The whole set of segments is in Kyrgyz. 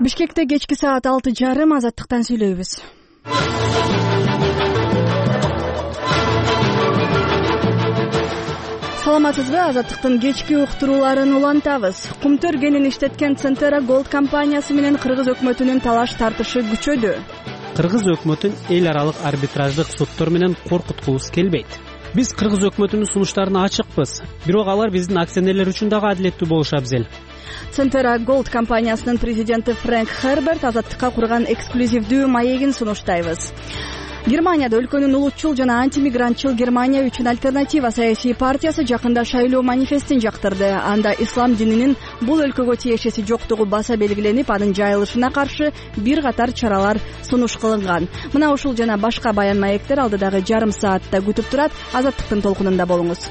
Бишкекте кечки саат 6:30 Азаттыктан сүйлөйбүз. Саламатсызбы? Азаттыктын кечки уктурууларын улантабыз. Кумтөр кенин иштеткен Центера Голд компаниясы менен кыргыз өкмөтүнүн талаш тартышы күчөдү. Кыргыз өкмөтүн эл аралык арбитраждык суттор менен коркуткубуз келбейт. Биз кыргыз өкмөтүнүн сунуштарына ачыкпыз, бирок алар биздин акционерлер үчүн дагы адилеттүү болушу абзел. Центера Голд компаниясынын президенти Фрэнк Херберт Азаттыкка курган эксклюзивдүү маегин сунуштайбыз. Германияда өлкөнүн улутчул жана антимигрантчыл Германия үчүн альтернатива саясий партиясы жакында шайлоо манифестин жактырды. Анда ислам дининин бул өлкөгө тиешеси жоктугу баса белгиленип, анын жайылышына каршы бир катар чаралар сунуш кылынган. Мына ушул жана башка баян маектер алдыдагы жарым саатта күтүп турат. Азаттыктын толкунунда болуңуз.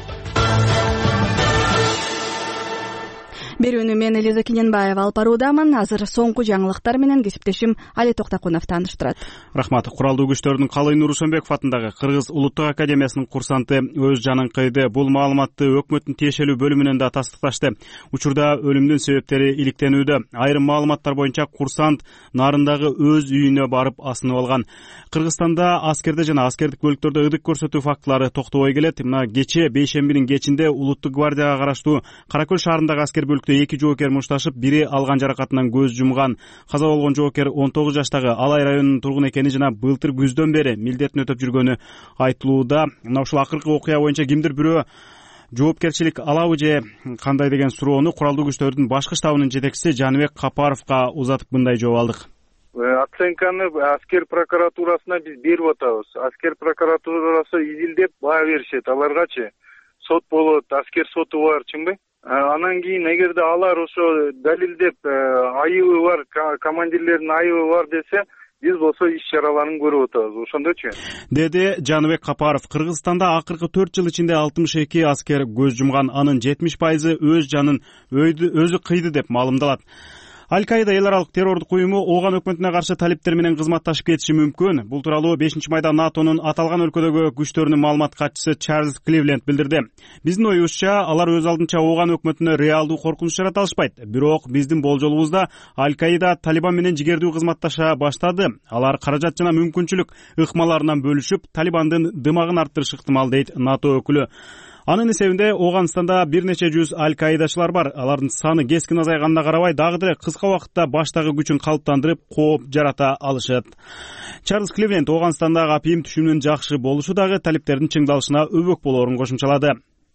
Берүүнү мен Элиза Кененбаева алып баруудамын. Азыр соңку жаңылыктар менен кесиптешим Али Токтакунов тааныштырат. Рахмат. Куралдуу күчтөрдүн Калый Нурусөнбеков атындагы Кыргыз Улуттук академиясынын курсанты өз жанын кыйды. Бул маалыматты өкмөттүн тиешелүү бөлүмүнөн да тастыкташты. Учурда өлүмдүн себептери иликтенүүдө. Айрым маалыматтар боюнча курсант нарындагы өз үйүнө барып асынып алган. Кыргызстанда аскерде жана аскердик бөлүктөрдө ыдык көрсөтүү фактылары токтобой келет. Мына кечээ бейшембинин кечинде Улуттук гвардияга караштуу Каракөл шаарындагы аскер бөлүктө 2 жоокер мушташып, бири алган жаракатынан көз жумган. Каза болгон жоокер 19 жаштагы Алай районунун тургуну экени жана былтыр күздөн бери милдетин өтөп жүргөнү айтылууда. Мына ушул акыркы окуя боюнча кимдир бирөө жоопкерчилик алабы же кандай деген суроону куралдуу күчтөрдүн башкы штабынын жетекчиси Жаныбек Капаровго узатып мындай жооп алдык. Оценканы аскер прокуратурасына биз берип атабыз. Аскер прокуратурасы изилдеп баа беришет. Аларгачы сот болот, аскер соту бар, чынбы? Анан кийин эгерде алар ошо далилдеп айыбы бар, командирлердин айыбы бар десе, биз болсо иш чараларын көрүп атабыз. Ошондочу, деди Жаныбек Капаров. Кыргызстанда акыркы 4 жыл ичинде 62 аскер көз жумган, анын 70% өз жанын өзү кыйды деп маалымдалат. Аль-Каида эл аралык террордук уюму ооган өкмөтүнө каршы талиптер менен кызматташып кетиши мүмкүн. Бул тууралуу 5-майда НАТОнун аталган өлкөдөгү күчтөрүнүн маалымат катчысы Чарльз Кливленд билдирди. Биздин оюбузча, алар өз алдынча ооган өкмөтүнө реалдуу коркунуч жарата алышпайт. Бирок биздин болжолубузда Аль-Каида Талибан менен жигердүү кызматташа баштады. Алар каражат жана мүмкүнчүлүк ыкмаларынан бөлүшүп, Талибандын дымагын арттырышы ыктымал, дейт НАТО өкүлү. Анын эсебинде Ооганстанда бир нече жүз Аль-Каидачылар бар. Алардын саны кескин азайганына карабай, дагы деле кыска убакытта баштагы күчүн калыптандырып, кооп жарата алышат. Чарльз Кливленд Ооганстандагы апийим түшүмүнүн жакшы болушу дагы талиптердин чыңдалышына өбөк болоорун кошумчалады.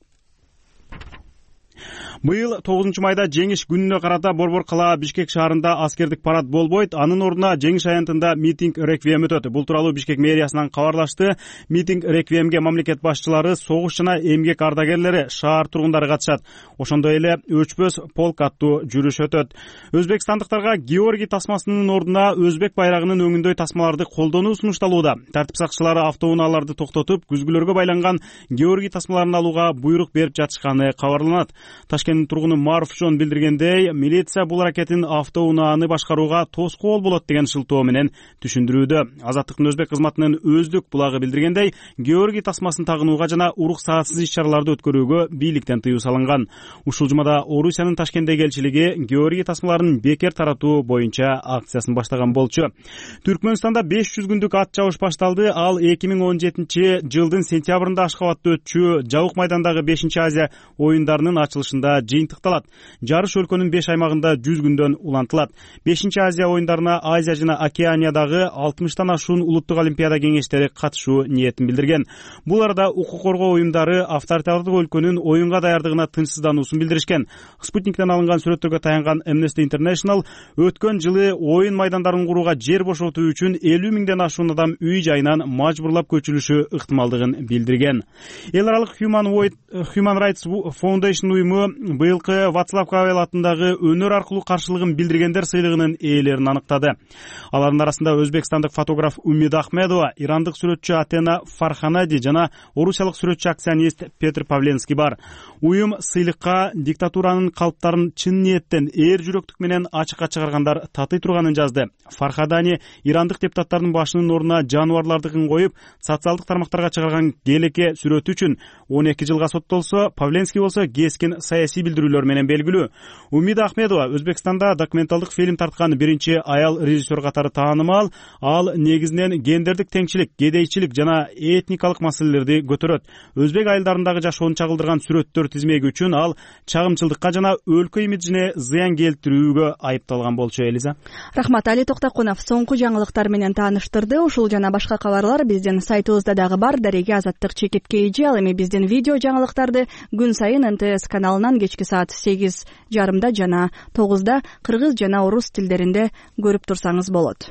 Быйыл 9-майда жеңиш күнүнө карата Борбор кала Бишкек шаарында аскердик парад болбойт. Анын ордуна жеңиш аянтында митинг реквием өтөт. Бул тууралуу Бишкек мэриясынан кабарлашты. Митинг реквиемге мамлекет башчылары, согуш жана эмгек ардагерлери, шаар тургундары катышат. Ошондой эле өчпөс полк аттуу жүрүш өтөт. Өзбекстандыктарга Георгий тасмасынын ордуна өзбек байрагынын өңүндөй тасмаларды колдонуу сунушталууда. Тартип сакчылары автоунааларды токтотуп, күзгүлөргө байланган Георгий тасмаларын алууга буйрук берип жатышканы кабарланат. Ташкенттин тургуну Маруфжон билдиргендей, милиция бул аракетин автоунааны башкарууга тоскоол болот деген шылтоо менен түшүндүрүүдө. Азаттыктын өзбек кызматынын өздүк булагы билдиргендей, Георгий тасмасын тагынууга жана уруксаатсыз иш-чараларды өткөрүүгө бийликтен тыюу салынган. Ушул жумада Орусиянын Ташкенттеги элчилиги Георгий тасмаларын бекер таратуу боюнча акциясын баштаган болчу. Түркмөнстанда 500 күндүк ат чабыш башталды. Ал 2017 жылдын сентябрында Ашхабадта өтчү Жабык майдандагы 5-Азия оюндарынын ачылышында жыйынтыкталат. Жарыш өлкөнүн 5 аймагында 100 күндөн улантылат. 5-Азия оюндарына Азия жана Океаниядагы 60тан ашуун улуттук олимпиада кеңештери катышуу ниетин билдирген. Бул арада укук коргоо уюмдары авторитардык өлкөнүн оюнга даярдыгына тынчсыздануусун билдиришкен. Спутниктен алынган сүрөттөргө таянган Amnesty International өткөн жылы оюн майдандарын курууга жер бошотуу үчүн 50 миңден ашуун адам үй жайынан мажбурлап көчүлүшү ыктымалдыгын билдирген. Эл аралык Human Rights Foundation уюму быйылкы Вацлав Кавел атындагы өнөр аркылуу каршылыгын билдиргендер сыйлыгынын ээлерин аныктады. Алардын арасында өзбекстандык фотограф Умид Ахмедова, ирандык сүрөтчү Атена Фарханади жана орусиялык сүрөтчү акционист Петр Павленский бар. Уюм сыйлыкка диктатуранын калыптарын чын ниеттен, эр жүрөктүк менен ачыкка чыгаргандар татый турганын жазды. Фархадани ирандык депутаттардын башынын ордуна жаныбарлардыкын коюп, социалдык тармактарга чыгарган келеке сүрөтү үчүн 12 жылга соттолсо, Павленский болсо кескин саясий саясий билдирүүлөр менен белгилүү. Умида Ахмедова Өзбекстанда документалдык фильм тарткан биринчи аял режиссер катары таанымал. Ал негизинен гендердик теңчилик, кедейчилик жана этникалык маселелерди көтөрөт. Өзбек айылдарындагы жашоонун чагылдырган сүрөттөр тизмеги үчүн ал чагымчылдыкка жана өлкө имиджине зыян келтирүүгө айыпталган болчу. Элиза. Рахмат, Али Токтакунов соңку жаңылыктар менен тааныштырды. Ушул жана башка кабарлар биздин сайтыбызда дагы бар. Дареге Азаттык чекиткейжи. Ал эми биздин видео жаңылыктарды күн сайын НТС каналынан кечки саат 8:30 жана 9 кыргыз жана орус тилдеринде көрүп турсаңыз болот.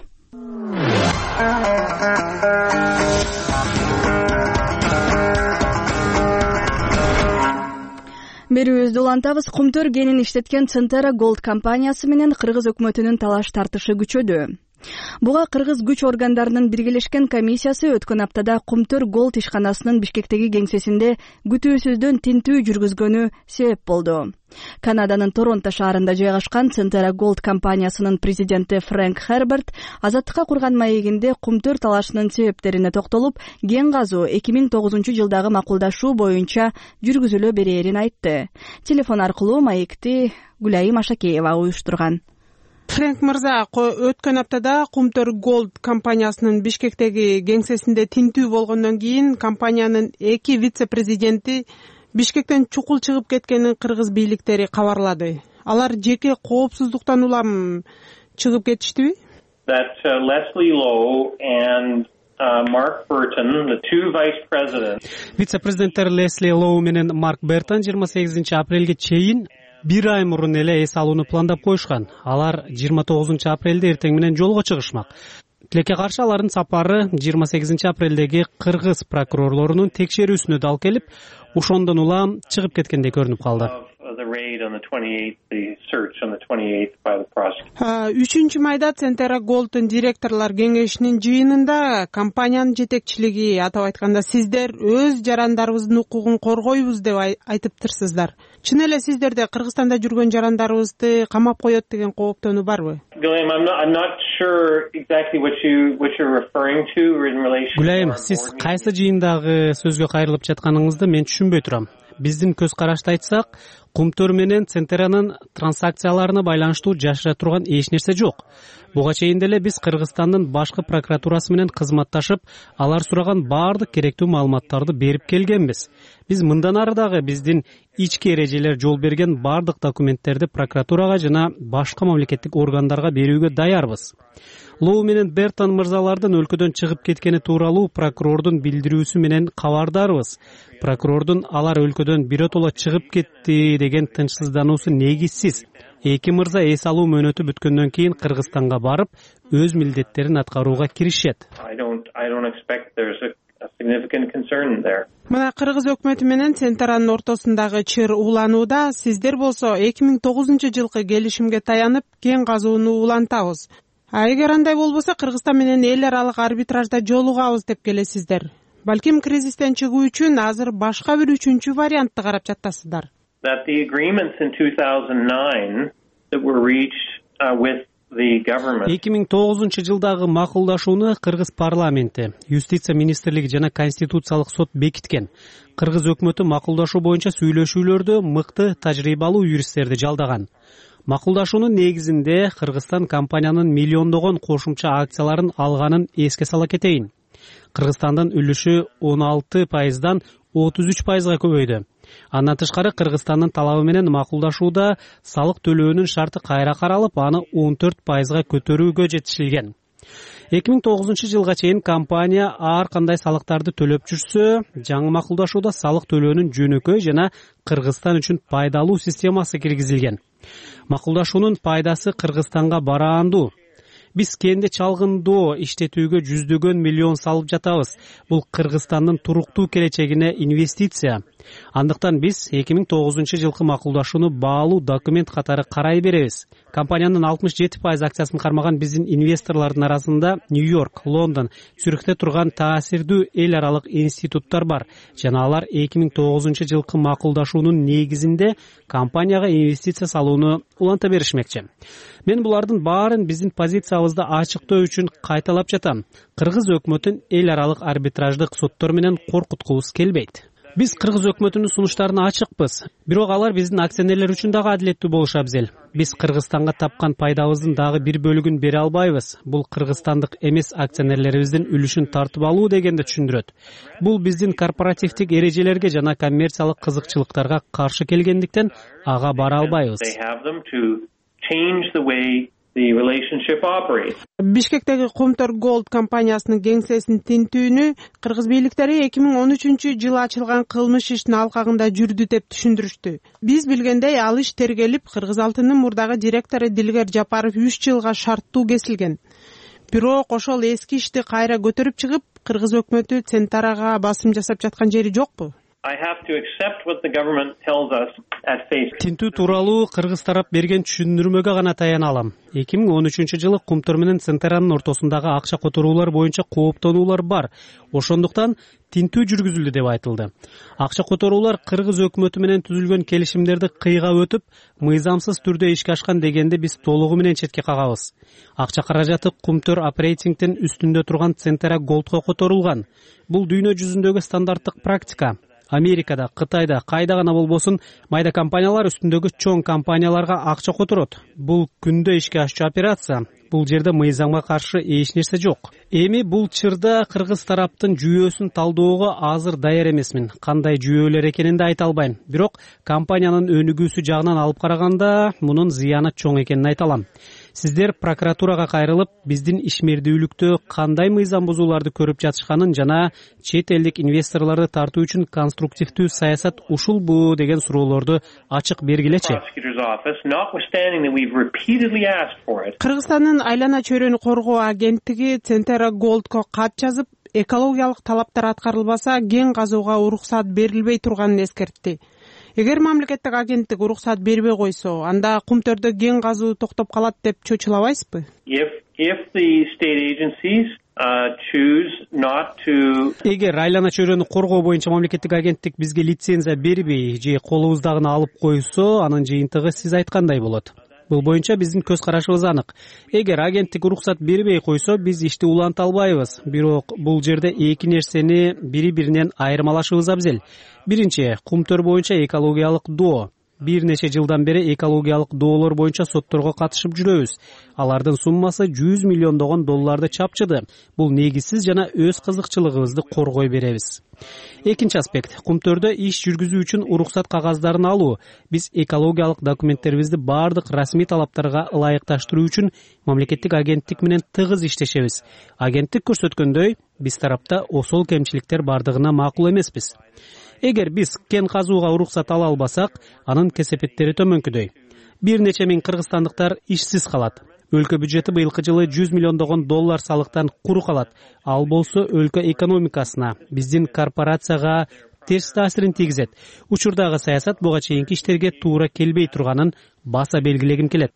Берүүбүздү улантабыз. Кумтөр кенин иштеткен Центера Gold компаниясы менен кыргыз өкмөтүнүн талаш тартышы күчөдү. Буга кыргыз күч органдарынын биргелешкен комиссиясы өткөн аптада Кумтөр Gold ишканасынын Бишкектеги кеңсесинде күтүүсүздөн тинтүү жүргүзгөнү себеп болду. Канаданын Торонто шаарында жайгашкан Центера Gold компаниясынын президенти Фрэнк Херберт азаттыкка курган маегинде Кумтөр талашынын себептерине токтолуп, кен казуу 2009-жылдагы макулдашуу боюнча жүргүзүлө берээрин айтты. Телефон аркылуу маекти Гүлайым Ашакеева уюштурган. Фрэнк мырза, өткөн аптада Кумтөр Gold компаниясынын Бишкектеги кеңсесинде тинтүү болгондон кийин компаниянын 2 вице-президенти Бишкектен чукул чыгып кеткенин кыргыз бийликтери кабарлады. Алар жеке коопсуздуктан улам чыгып кетиштиби? Leslie Lowe and Mark Burton, the two vice presidents. Вице-президенттер Лесли Лоу менен Марк Бертон 28-апрелге чейин бир ай мурун эле эс алууну пландап коюшкан. Алар 29-апрелде эртең менен жолго чыгышмак. Тилекке каршы алардын сапары 28-апрелдеги кыргыз прокурорлорунун текшерүүсүнө дал келип, ошондон улам чыгып кеткендей көрүнүп калды. 3 майда Центера Gold'ун директорлор кеңешинин жыйынында компаниянын жетекчилиги, атап айтканда сиздер өз жарандарыбыздын укугун коргойбуз деп айтыптырсыздар. Чын эле сиздерде Кыргызстанда жүргөн жарандарыбызды камап коет деген кооптонуу барбы? Гүлайым, сиз кайсы жыйындагы сөзгө кайрылып жатканыңызды мен түшүнбөй турам. Биздин көз карашты айтсак, Кумтөр менен Центеранын транзакцияларына байланыштуу жашыра турган эч нерсе жок. Буга чейин деле биз Кыргызстандын башкы прокуратурасы менен кызматташып, алар сураган баардык керектүү маалыматтарды берип келгенбиз. Биз мындан ары дагы биздин ички эрежелер жол берген баардык документтерди прокуратурага жана башка мамлекеттик органдарга берүүгө даярбыз. Лоу менен Бертон мырзалардын өлкөдөн чыгып кеткени тууралуу прокурордун билдирүүсү менен кабардарбыз. Прокурордун алар өлкөдөн биротоло чыгып кетти деген тынчсыздануусу негизсиз. Эки мырза эс алуу мөөнөтү бүткөндөн кийин Кыргызстанга барып, өз милдеттерин аткарууга киришет. Мына кыргыз өкмөтү менен Центеранын ортосундагы чыр уланууда сиздер болсо 2009-жылкы келишимге таянып кен казууну улантабыз. Эгер андай болбосо Кыргызстан менен эл аралык арбитражда жолугабыз деп келесиздер. Балким кризистен чыгуу үчүн азыр башка бир үчүнчү вариантты карап жатасыздар. That the agreements in 2009 that were reached with the government. 2009-жылдагы макулдашууну Кыргыз парламенти, юстиция министрлиги жана конституциялык сот бекиткен. Кыргыз өкмөтү макулдашуу боюнча сүйлөшүүлөрдө мыкты тажрыйбалуу юристтерди жалдаган. Макулдашуунун негизинде Кыргызстан компаниянын миллиондогон кошумча акцияларын алганын эске сала кетейин. Кыргызстандын үлүшү 16%дан 33%га көбөйдү. Андан тышкары Кыргызстандын талабы менен макулдашууда салык төлөөнүн шарты кайра каралып, аны 14%га көтөрүүгө жетишилген. 2009-жылга чейин компания ар кандай салыктарды төлөп жүрсө, жаңы макулдашууда салык төлөөнүн жөнөкөй жана Кыргызстан үчүн пайдалуу системасы киргизилген. Макулдашуунун пайдасы Кыргызстанга бараандуу. Биз кенди чалгындоо иштетүүгө жүздөгөн миллион салып жатабыз. Бул Кыргызстандын туруктуу келечегине инвестиция. Андыктан биз 2009-жылкы макулдашууну баалуу документ катары карай беребиз. Компаниянын 67% акциясын кармаган биздин инвесторлордун арасында Нью-Йорк, Лондон, Цюрихте турган таасирдүү эл аралык институттар бар. Жана алар 2009-жылкы макулдашуунун негизинде компанияга инвестиция салууну уланта беришмекчи. Мен булардын баарын биздин позициябызды ачыктоо үчүн кайталап жатам. Кыргыз өкмөтүн эл аралык арбитраждык соттор менен коркуткубуз келбейт. Биз кыргыз өкмөтүнүн сунуштарына ачыкпыз, бирок алар биздин акционерлер үчүн дагы адилеттүү болушу абзел. Биз Кыргызстанга тапкан пайдабыздын дагы бир бөлүгүн бере албайбыз. Бул кыргызстандык эмес акционерлерибиздин үлүшүн тартып алуу дегенди түшүндүрөт. Бул биздин корпоративдик эрежелерге жана коммерциялык кызыкчылыктарга каршы келгендиктен ага бара албайбыз. Бишкектеги Кумтөр Голд компаниясынын кеңсесин тинтүүнү кыргыз бийликтери 2013-жылы ачылган кылмыш ишинин алкагында жүрдү деп түшүндүрүштү. Биз билгендей, ал иш тергелип, Кыргыз алтынынын мурдагы директору Дилгер Жапаров 3 жылга шарттуу кесилген. Бирок ошол эски ишти кайра көтөрүп чыгып, кыргыз өкмөтү Центарага басым жасап жаткан жери жокпу? Тинтүү тууралуу кыргыз тарап берген түшүндүрмөгө гана таяна алам. 2013-жылы Кумтөр менен Центаранын ортосундагы акча которуулар боюнча кооптонуулар бар. Ошондуктан тинтүү жүргүзүлдү деп айтылды. Акча которуулар кыргыз өкмөтү менен түзүлгөн келишимдерди кыйга өтүп, мыйзамсыз түрдө ишке ашкан дегенди биз толугу менен четке кагабыз. Акча каражаты Кумтөр оперейтингдин үстүндө турган Центара Голдко которулган. Бул дүйнө жүзүндөгү стандарттык практика. Америкада, Кытайда, кайда гана болбосун, майда компаниялар үстүндөгү чоң компанияларга акча которот. Бул күндө ишке ашчу операция. Бул жерде мыйзамга каршы эч нерсе жок. Эми бул чырда кыргыз тараптын жүйөсүн талдоого азыр даяр эмесмин. Кандай жүйөлөр экенин да айта албайм. Бирок компаниянын өнүгүүсү жагынан алып караганда мунун зыяны чоң экенин айта алам. Сиздер прокуратурага кайрылып, биздин ишмердүүлүктө кандай мыйзам бузууларды көрүп жатышканын жана чет элдик инвесторлорду тартуу үчүн конструктивдүү саясат ушулбу деген суроолорду ачык бергилечи. Кыргызстандын айлана чөйрөнү коргоо агенттиги Центара Голдко кат жазып, экологиялык талаптар аткарылбаса, кен казууга уруксат берилбей турганын эскертти. Эгер мамлекеттик агенттик уруксат бербей койсо, анда Кумтөрдө кен казуу токтоп калат деп чочулабайсызбы? Эгер айлана чөйрөнү коргоо боюнча мамлекеттик агенттик бизге лицензия бербей же колубуздагыны алып койсо, анын жыйынтыгы сиз айткандай болот. Бул боюнча биздин көз карашыбыз анык. Эгер агенттик уруксат бербей койсо, биз ишти уланта албайбыз. Бирок бул жерде эки нерсени бири-биринен айырмалашыбыз абзел. Биринчи, Кумтөр боюнча экологиялык доо. Бир нече жылдан бери экологиялык доолор боюнча сотторго катышып жүрөбүз. Алардын суммасы $100 миллион чапчыды. Бул негизсиз жана өз кызыкчылыгыбызды коргой беребиз. Экинчи аспект, Кумтөрдө иш жүргүзүү үчүн уруксат кагаздарын алуу. Биз экологиялык документтерибизди бардык расмий талаптарга ылайыкташтыруу үчүн мамлекеттик агенттик менен тыгыз иштешебиз. Агенттик көрсөткөндөй, биз тарапта осол кемчиликтер бардыгына макул эмеспиз. Эгер биз кен казууга уруксат ала албасак, анын кесепеттери төмөнкүдөй. Бир нече миң кыргызстандыктар ишсиз калат. Өлкө бюджети быйылкы жылы $100 миллион салыктан куру калат. Ал болсо өлкө экономикасына, биздин корпорацияга терс таасирин тийгизет. Учурдагы саясат буга чейинки иштерге туура келбей турганын баса белгилегим келет.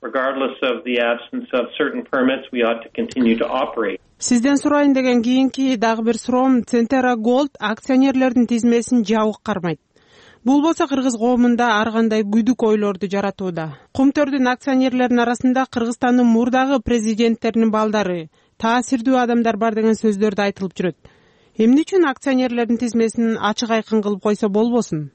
Сизден сурайын деген кийинки дагы бир суроом, Центара Голд акционерлердин тизмесин жабык кармайт. Бул болсо кыргыз коомунда ар кандай күдүк ойлорду жаратууда. Кумтөрдүн акционерлеринин арасында Кыргызстандын мурдагы президенттеринин балдары, таасирдүү адамдар бар деген сөздөрдү айтылып жүрөт. Эмне үчүн акционерлердин тизмесин ачык айкын кылып койсо болбосун?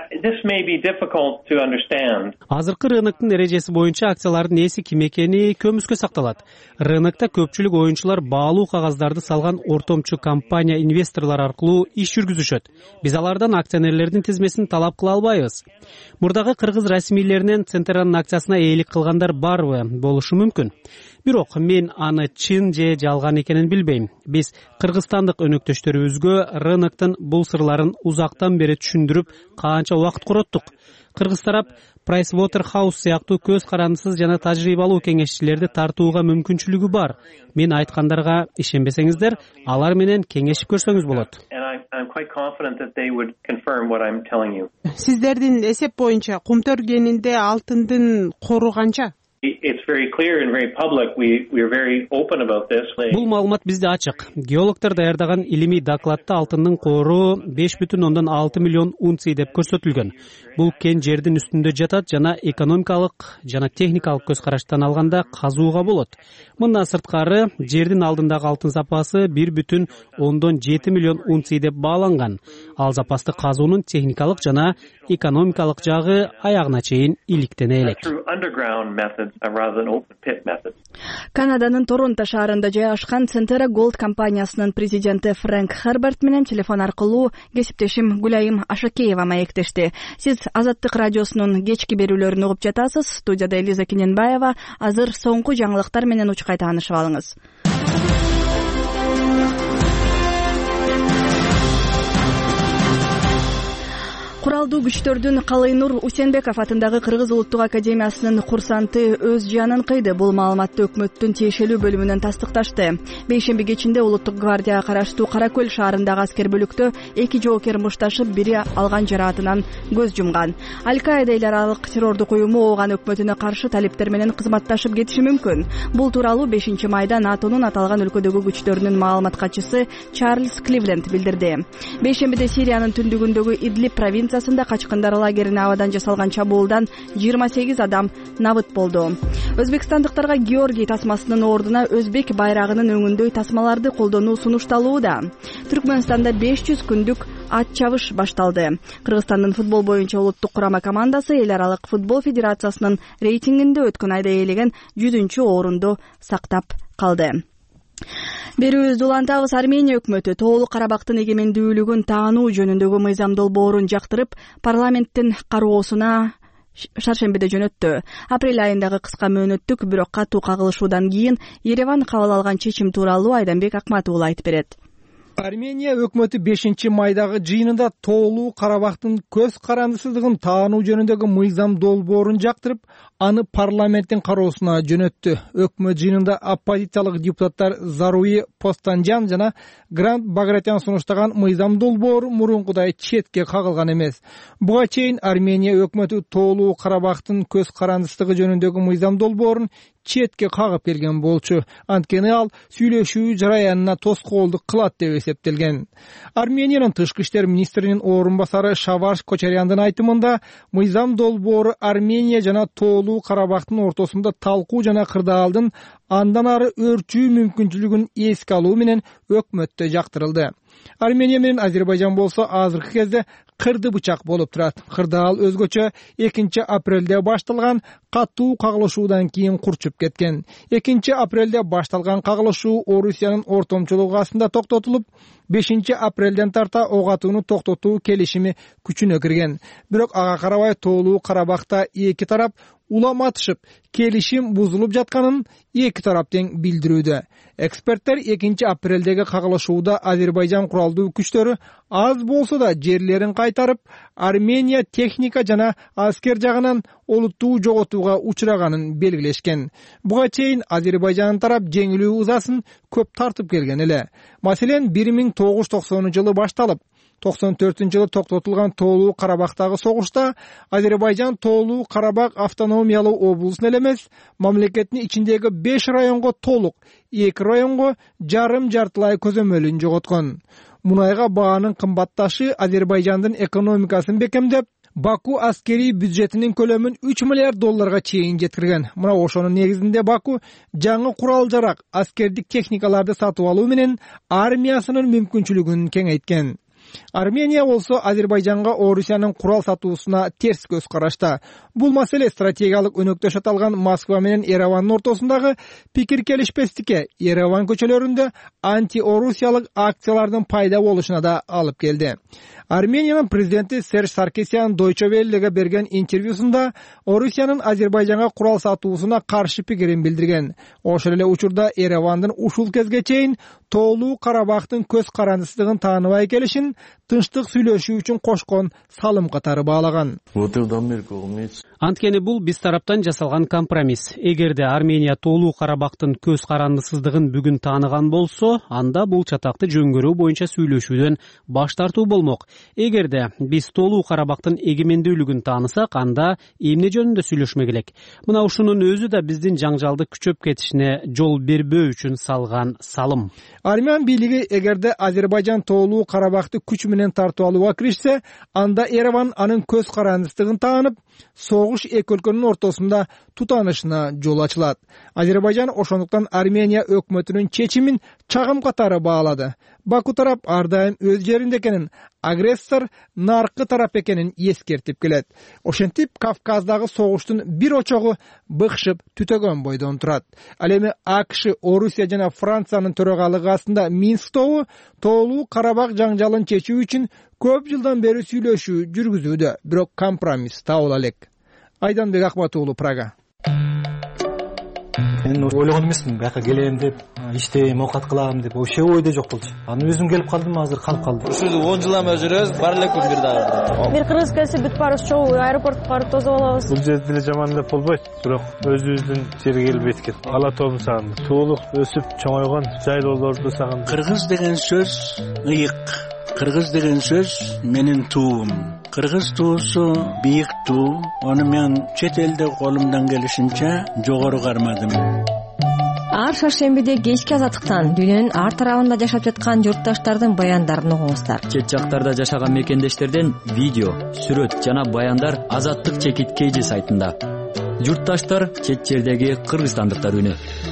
Азыркы рыноктун эрежеси боюнча акциялардын ээси ким экени көмүскө сакталат. Рынокто көпчүлүк оюнчулар баалуу кагаздарды салган ортомчу компания инвесторлор аркылуу иш жүргүзүшөт. Биз алардан акционерлердин тизмесин талап кыла албайбыз. Мурдагы кыргыз расмийлеринен Центаранын акциясына ээлик кылгандар барбы? Болушу мүмкүн. Бирок мен аны чын же жалган экенин билбейм. Биз кыргызстандык өнөктөштөрүбүзгө рыноктун бул сырларын узактан бери түшүндүрүп, канча убакыт короттук. Кыргыз тарап Pricewaterhouse сыяктуу көз карандысыз жана тажрыйбалуу кеңешчилерди тартууга мүмкүнчүлүгү бар. Мен айткандарга ишенбесеңиздер, алар менен кеңешип көрсөңүз болот. Сиздердин эсеп боюнча Кумтөр кенинде алтындын кору канча? It's very clear and very public. We're very open about this. Бул маалымат бизде ачык. Геологдор даярдаган илимий докладта алтындын коору 5,6 миллион унций деп көрсөтүлгөн. Бул кен жердин үстүндө жатат жана экономикалык жана техникалык көз караштан алганда казууга болот. Мындан сырткары жердин алдындагы алтын запасы 1,7 миллион унций деп бааланган. Ал запасты казуунун техникалык жана экономикалык жагы аягына чейин иликтене элек. Канаданын Торонто шаарында жайгашкан Centerra Gold компаниясынын президенти Фрэнк Херберт менен телефон аркылуу кесиптешим Гүлайым Ашакеева маектешти. Сиз Азаттык радиосунун кечки берүүлөрүн угуп жатасыз. Студияда Элиза Кененбаева. Азыр соңку жаңылыктар менен учкай таанышып алыңыз. Куралдуу күчтөрдүн Калыйнур Усенбеков атындагы Кыргыз улуттук академиясынын курсанты өз жанын кыйды. Бул маалыматты өкмөттүн тиешелүү бөлүмүнөн тастыкташты. Бейшемби кечинде Улуттук гвардияга караштуу Кара Көл шаарындагы аскер бөлүктө 2 жоокер мушташып, бири алган жараатынан көз жумган. Аль-Каида эл аралык террордук уюму ооган өкмөтүнө каршы талептер менен кызматташып кетиши мүмкүн. Бул тууралуу 5-майда НАТОнун аталган өлкөдөгү күчтөрүнүн маалымат катчысы Чарльз Кливленд билдирди. Бейшембиде Сириянын түндүгүндөгү Идлиб провинциясында качкындар лагерине абадан жасалган чабуулдан 28 адам набыт болду. Өзбекстандыктарга Георгий тасмасынын ордуна өзбек байрагынын өңүндөй тасмаларды колдонуу сунушталууда. Түркмөнстанда 500 күндүк ат чабыш башталды. Кыргызстандын футбол боюнча улуттук курама командасы эл аралык футбол федерациясынын рейтингинде өткөн айда ээлеген 100-орунду сактап калды. Берүүбүздү улантабыз. Армения өкмөтү Тоолук Карабактын эгемендүүлүгүн таануу жөнүндөгү мыйзам долбоорун жактырып, парламенттин кароосуна шаршембиде жөнөттү. Апрель айындагы кыска мөөнөттүк бирок катуу кагылышуудан кийин Ереван кабыл алган чечим тууралуу Айданбек Акматов айтып берет. Армения өкмөтү 5-майдагы жыйынында Тоолуу Карабактын көз карандысыздыгын таануу жөнүндөгү мыйзам долбоорун жактырып, аны парламенттин кароосуна жөнөттү. Өкмөт жыйынында оппозициялык депутаттар Заруи Постанжан жана Грант Багратян сунуштаган мыйзам долбоору мурункудай четке кагылган эмес. Буга чейин Армения өкмөтү Тоолуу Карабактын көз карандысыздыгы жөнүндөгү мыйзам долбоорун четке кагып келген болчу. Анткени ал сүйлөшүү жараянына тоскоолдук кылат деп эсептелген. Армениянын тышкы иштер министринин орун басары Шаваш Кочаряндын айтымында, мыйзам долбоору Армения жана Тоолуу Карабактын ортосунда талкуу жана кырдаалдын андан ары өрчүү мүмкүнчүлүгүн эске алуу менен өкмөттө жактырылды. Армения менен Азербайжан болсо азыркы кезде кырды бычак болуп турат. Кырдаал өзгөчө 2-апрелде башталган катуу кагылышуудан кийин курчуп кеткен. 2-апрелде башталган кагылышуу Орусиянын ортомчулугу астында токтотулуп, 5-апрелден тарта ок атууну токтотуу келишими күчүнө кирген. Бирок ага карабай Тоолуу Карабакта эки тарап уламатышып, келишим бузулуп жатканын эки тарап тең билдирүүдө. Эксперттер 2-апрелдеги кагылышууда Азербайжан куралдуу күчтөрү аз болсо да жерлерин кайтарып, Армения техника жана аскер жагынан олуттуу жоготууга учураганын белгилешкен. Буга чейин Азербайжан тарап жеңилүү ызасын көп тартып келген эле. Маселен, 1990-жылы башталып, 94-жылы токтотулган Тоолуу Карабактагы согушта Азербайжан Тоолуу Карабак автономиялуу облусун эле эмес, мамлекеттин ичиндеги 5 районго толук, 2 районго жарым-жартылай көзөмөлүн жоготкон. Мунайга баанын кымбатташы Азербайжандын экономикасын бекемдеп, Баку аскери бюджетинин көлөмүн 3 миллиард долларга чейин жеткирген. Мына ошонун негизинде Баку жаңы курал-жарак, аскердик техникаларды сатып алуу менен армиясынын мүмкүнчүлүгүн кеңейткен. Армения болсо Азербайжанга Орусиянын курал сатуусуна терс көз карашта. Бул маселе стратегиялык өнөктөш аталган Москва менен Еревандын ортосундагы пикир келишпестикке, Ереван көчөлөрүндө анти-орусиялык акциялардын пайда болушуна да алып келди. Армениянын президенти Серж Саркисян Deutsche Welle'ге берген интервьюсунда Орусиянын Азербайжанга курал сатуусуна каршы пикирин билдирген. Ошол эле учурда Еревандын ушул кезге чейин Тоолуу Карабактын көз карандысыздыгын тааныбай келишин тынчтык сүйлөшүү үчүн кошкон салым катары баалаган. Анткени бул биз тараптан жасалган компромисс. Эгерде Армения тоолуу Карабактын көз карандысыздыгын бүгүн тааныган болсо, анда бул чатакты жөнгөрүү боюнча сүйлөшүүдөн баш тартуу болмок. Эгерде биз тоолуу Карабактын эгемендүүлүгүн таанысак, анда эмне жөнүндө сүйлөшмөк элек. Мына ушунун өзү да биздин жаңжалды күчөп кетишине жол бербөө үчүн салган салым. Армян бийлиги эгерде Азербайжан тоолуу Карабакты күч менен тартып алууга киришсе, анда Ереван анын көз карандысыздыгын таанып, согуш эки өлкөнүн ортосунда тутанышына жол ачылат. Азербайжан ошондуктан Армения өкмөтүнүн чечимин чагым катары баалады. Баку тарап ар дайым өз жеринде экенин, агрессор наркы тарап экенин эскертип келет. Ошентип Кавказдагы согуштун бир очогу быкшып түтөгөн бойдон турат. Ал эми АКШ, Орусия жана Франциянын төрагалыгы астында Минск тобу тоолуу Карабак жаңжалын чечүү үчүн көп жылдан бери сүйлөшүү жүргүзүүдө, бирок компромисс табыла элек. Айданбек Акматуулу, Прага. Мен ойлогон эмесмин, бияка келем деп, иштейм, оокат кылам деп, вообще ойдо жок болчу. Аны өзүм келип калдым, азыр калып калдым. Ушул 10 жылдан бери жүрөбүз, бар элек бир дагы. Бир кыргыз келсе бүт барыбыз чогуу аэропортко барып тосуп алабыз. Бул жерде деле жаман деп болбойт, бирок өзүбүздүн жерге келип эткен. Ала тобун сагындым. Туулук өсүп чоңойгон жайлоолорду сагындым. Кыргыз деген сөз ыйык. Кыргыз деген сөз менин туум. Кыргыз туусу бийик туу. Аны мен чет элде колумдан келишинче жогору кармадым. Ар шаршембиде кечки азаттыктан дүйнөнүн ар тарабында жашап жаткан журтташтардын баяндарын угуңуздар. Чет жактарда жашаган мекендештерден видео, сүрөт жана баяндар Азаттык чекиткейжи сайтында. Журтташтар чет жердеги кыргызстандыктар үнү.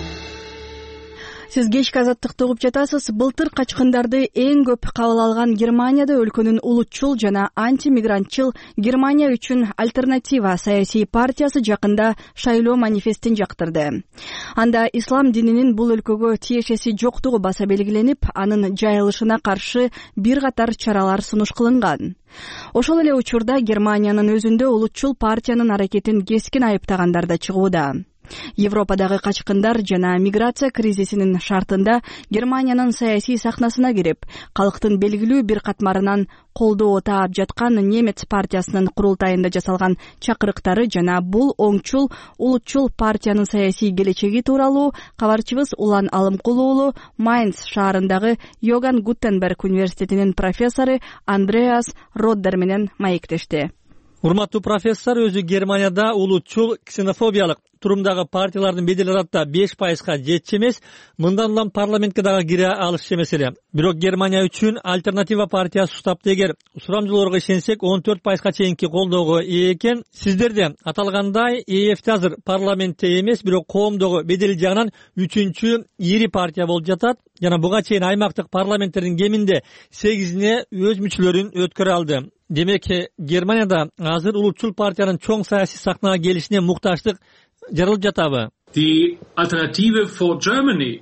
Сиз кечки азаттыкты угуп жатасыз. Былтыр качкындарды эң көп кабыл алган Германияда өлкөнүн улутчул жана антимигрантчыл Германия үчүн альтернатива саясий партиясы жакында шайлоо манифестин жактырды. Анда ислам дининин бул өлкөгө тиешеси жоктугу баса белгиленип, анын жайылышына каршы бир катар чаралар сунуш кылынган. Ошол эле учурда Германиянын өзүндө улутчул партиянын аракетин кескин айыптагандар да чыгууда. Европадагы качкындар жана миграция кризисинин шартында Германиянын саясий сахнасына кирип, калктын белгилүү бир катмарынан колдоо таап жаткан немец партиясынын курултайында жасалган чакырыктары жана бул оңчул улутчул партиянын саясий келечеги тууралуу кабарчыбыз Улан Алымкул уулу Майнц шаарындагы Йоган Гутенберг университетинин профессору Андреас Роддер менен маектешти. Урматтуу профессор, өзү Германияда улутчул ксенофобиялык турумдагы партиялардын бедели аратта 5%га жетчү эмес, мындан улам парламентке дагы кире алышчу эмес эле. Бирок Германия үчүн альтернатива партиясы уштапты. Эгер сурамжылоорго ишенсек, 14%га чейинки колдоого ээ экен. Сиздерде аталгандай ЕФТ азыр парламентте эмес, бирок коомдогу бедели жагынан 3-чү ири партия болуп жатат. Жана буга чейин аймактык парламенттердин кеминде 8-ине өз мүчөлөрүн өткөрө алды. Демек, Германияда азыр улутчул партиянын чоң саясий сахнага келишине муктаждык жаралып жатабы? The alternative for Germany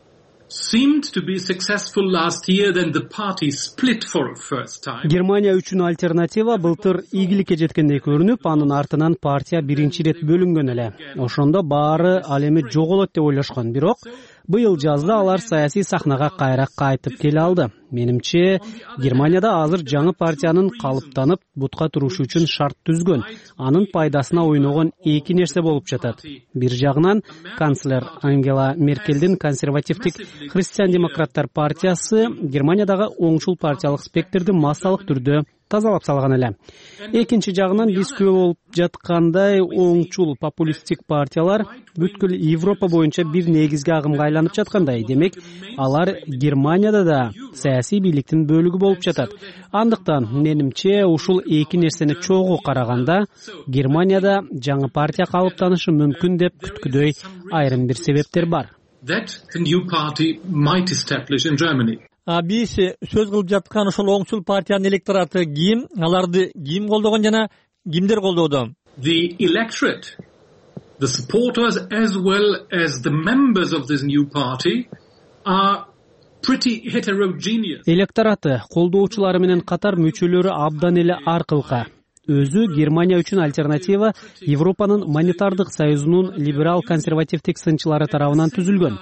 seemed to be successful last year, then the party split for a first time. Германия үчүн альтернатива былтыр ийгиликке жеткендей көрүнүп, анын артынан партия биринчи ирет бөлүнгөн эле. Ошондо баары ал эми жоголот деп ойлошкон, бирок быйыл жазда алар саясий сахнага кайра кайтып келе алды. Менимче, Германияда азыр жаңы партиянын калыптанып бутка турушу үчүн шарт түзгөн, анын пайдасына ойногон эки нерсе болуп жатат. Бир жагынан канцлер Ангела Меркелдин консервативдик христиан-демократтар партиясы Германиядагы оңчул партиялык спектрди массалык түрдө тазалап салган эле. Экинчи жагынан биз күбө болуп жаткандай оңчул популисттик партиялар бүткүл Европа боюнча бир негизги агымга айланып жаткандай. Демек, алар Германияда да саясий бийликтин бөлүгү болуп жатат. Андыктан менимче ушул эки нерсени чогуу караганда Германияда жаңы партия калыптанышы мүмкүн деп күткүдөй айрым бир себептер бар. That the new party might establish in Germany. Биз сөз кылып жаткан ошол оңчул партиянын электораты ким, аларды ким колдогон жана кимдер колдоодо? The electorate, the supporters as well as the members of this new party are pretty heterogeneous. Электораты, колдоочулары менен катар мүчөлөрү абдан эле ар кылка. Өзү Германия үчүн альтернатива Европанын монетардык союзунун либерал консервативдик сынчылары тарабынан түзүлгөн.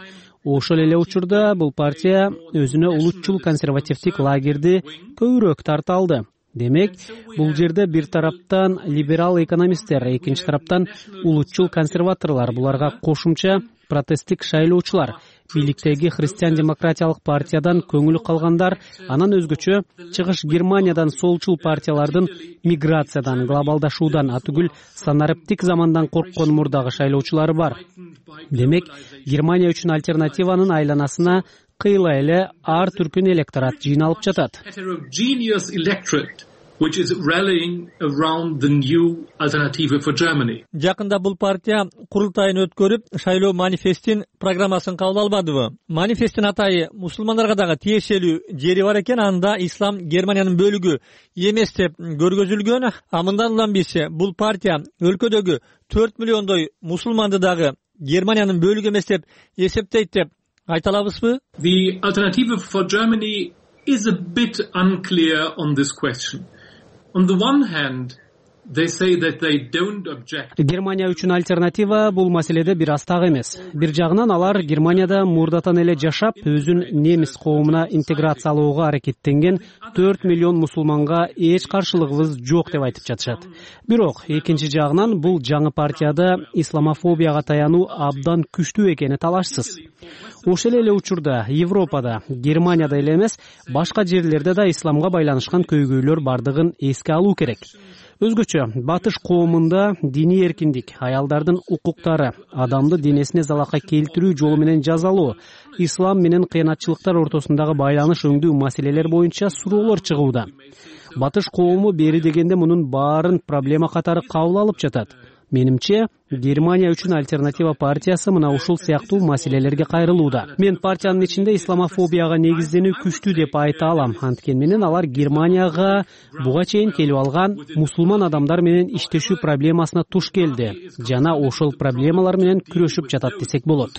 Ошол эле учурда бул партия өзүнө улутчул консервативдик лагерди көбүрөөк тарта алды. Демек, бул жерде бир тараптан либерал экономисттер, экинчи тараптан улутчул консерваторлор, буларга кошумча протесттик шайлоочулар, бийликтеги христиан-демократиялык партиядан көңүлү калгандар, анан өзгөчө Чыгыш Германиядан солчул партиялардын миграциядан, глобалдашуудан, атүгүл санариптик замандан корккон мурдагы шайлоочулары бар. Демек, Германия үчүн альтернативанын айланасына кыйла эле ар түркүн электорат жыйналып жатат. Жакында бул партия курултайын өткөрүп, шайлоо манифестин программасын кабыл албадыбы? Манифестин атайы мусулмандарга дагы тиешелүү жери бар экен, анда ислам Германиянын бөлүгү эмес деп көргөзүлгөн. А мындан улам биз бул партия өлкөдөгү 4 миллиондой мусулманды дагы Германиянын бөлүгү эмес деп эсептейт деп айта алабызбы? The alternative for Germany is a bit unclear on this question. On the one hand, they say that they don't object. Германия үчүн альтернатива бул маселеде бир аз так эмес. Бир жагынан алар Германияда мурдатан эле жашап, өзүн немис коомуна интеграциялоого аракеттенген 4 миллион мусулманга эч каршылыгыбыз жок деп айтып жатышат. Бирок экинчи жагынан бул жаңы партияда исламофобияга таянуу абдан күчтүү экени талашсыз. Ошол эле учурда Европада, Германияда эле эмес, башка жерлерде да исламга байланышкан көйгөйлөр бардыгын эске алуу керек. Өзгөчө батыш коомунда диний эркиндик, аялдардын укуктары, адамды денесине залалга келтирүү жолу менен жазалоо, ислам менен кыянатчылыктар ортосундагы байланыш өңдүү маселелер боюнча суроолор чыгууда. Батыш коому бери дегенде мунун баарын проблема катары кабыл алып жатат. Менимче, Германия үчүн альтернатива партиясы мына ушул сыяктуу маселелерге кайрылууда. Мен партиянын ичинде исламофобияга негизденүү күчтүү деп айта алам. Анткени менен алар Германияга буга чейин келип алган мусулман адамдар менен иштешүү проблемасына туш келди. Жана ошол проблемалар менен күрөшүп жатат десек болот.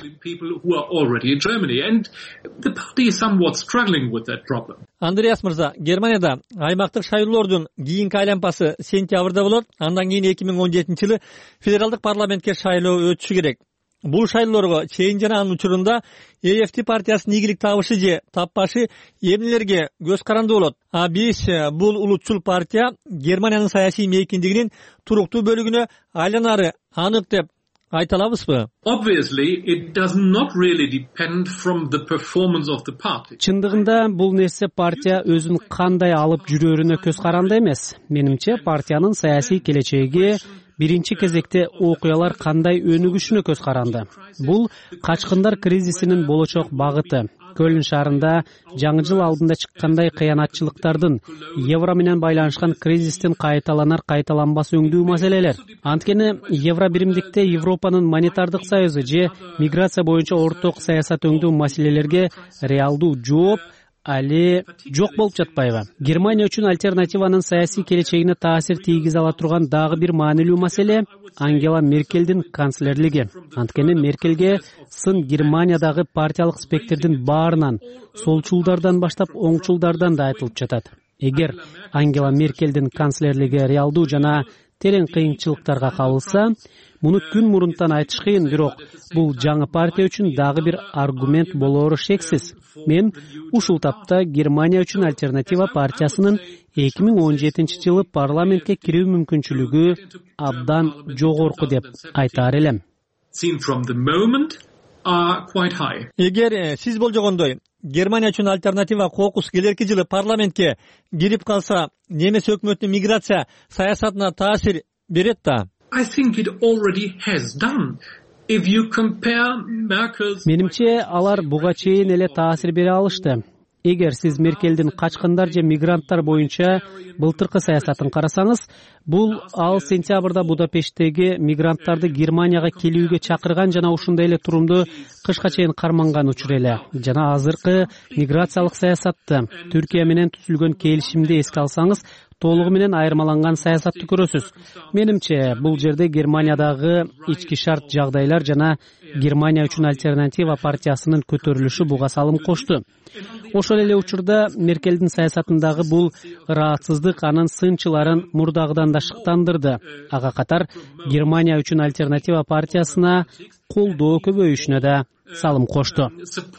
Андреас мырза, Германияда аймактык шайлоолордун кийинки айланпасы сентябрда болот. Андан кийин 2017-жылы федералдык парламентке шайлоо өтүшү керек. Бул шайлоолорго чейин жана анын учурунда EFT партиясынын ийгилик табышы же таппашы эмнелерге көз каранды болот. А биз бул улутчул партия Германиянын саясий мейкиндигинин туруктуу бөлүгүнө айланары анык деп айта алабызбы? Obviously, it does not really depend from the performance of the party. Чындыгында бул нерсе партия өзүн кандай алып жүрөрүнө көз каранды эмес. Менимче, партиянын саясий келечеги биринчи кезекте окуялар кандай өнүгүшүнө көз каранды. Бул качкындар кризисинин болочок багыты. Көлн шаарында жаңы жыл алдында чыккандай кыянатчылыктардын, евро менен байланышкан кризистин кайталанар-кайталанбас өңдүү маселелер. Анткени евро биримдикте Европанын монетардык союзу же миграция боюнча орток саясат өңдүү маселелерге реалдуу жооп али жок болуп жатпайбы? Германия үчүн альтернативанын саясий келечегине таасир тийгизе ала турган дагы бир маанилүү маселе Ангела Меркелдин канцлерлиги. Анткени Меркелге сын Германиядагы партиялык спектрдин баарынан, солчулдардан баштап оңчулдардан да айтылып жатат. Эгер Ангела Меркелдин канцлерлиги реалдуу жана терең кыйынчылыктарга кабылса, муну күн мурунтан айтыш кыйын, бирок бул жаңы партия үчүн дагы бир аргумент болоору шексиз. Мен ушул тапта Германия үчүн альтернатива партиясынын 2017-жылы парламентке кирүү мүмкүнчүлүгү абдан жогорку деп айтаар элем. Эгер сиз болжогондой Германия үчүн альтернатива кокус келерки жылы парламентке кирип калса, немис өкмөтүнүн миграция саясатына таасир берет да? I think it already has done. If you compare Merkel's... Менимче, алар буга чейин эле таасир бере алышты. Эгер сиз Меркелдин качкындар же мигранттар боюнча былтыркы саясатын карасаңыз, бул ал сентябрда Будапешттеги мигранттарды Германияга келүүгө чакырган жана ушундай эле турумду кышка чейин карманган учур эле. Жана азыркы миграциялык саясатты, Түркия менен түзүлгөн келишимди эске алсаңыз, толугу менен айырмаланган саясатты көрөсүз. Менимче, бул жерде Германиядагы ички шарт жагдайлар жана Германия үчүн альтернатива партиясынын көтөрүлүшү буга салым кошту. Ошол эле учурда Меркелдин саясатындагы бул ыраатсыздык анын сынчыларын мурдагыдан да шыктандырды. Ага катар Германия үчүн альтернатива партиясына колдоо көбөйүшүнө да салым кошту.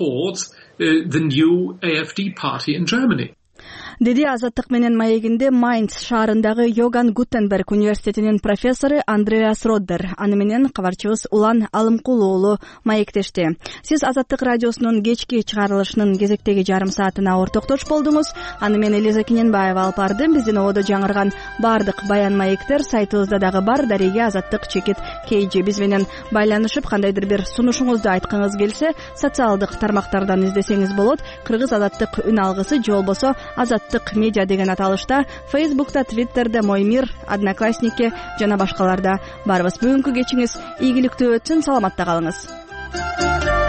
Деди Азаттык менен маегинде Майнц шаарындагы Йоган Гутенберг университетинин профессору Андреас Роддер. Аны менен кабарчыбыз Улан Алымкул уулу маектешти. Сиз Азаттык радиосунун кечки чыгарылышынын кезектеги жарым саатына ортоктош болдуңуз. Аны мен Элиза Кененбаева алып бардым. Биздин ободо жаңырган бардык баян маектер сайтыбызда дагы бар. Дареге Азаттык чекит KG. Биз менен байланышып кандайдыр бир сунушуңузду айткыңыз келсе, социалдык тармактардан издесеңиз болот. Кыргыз Азаттык үн алгысы же болбосо Азаттык медиа деген аталышта, Фейсбукта, Твиттерде, Мой мир, Одноклассники жана башкаларда барбыз. Бүгүнкү кечиңиз ийгиликтүү өтсүн, саламатта калыңыз.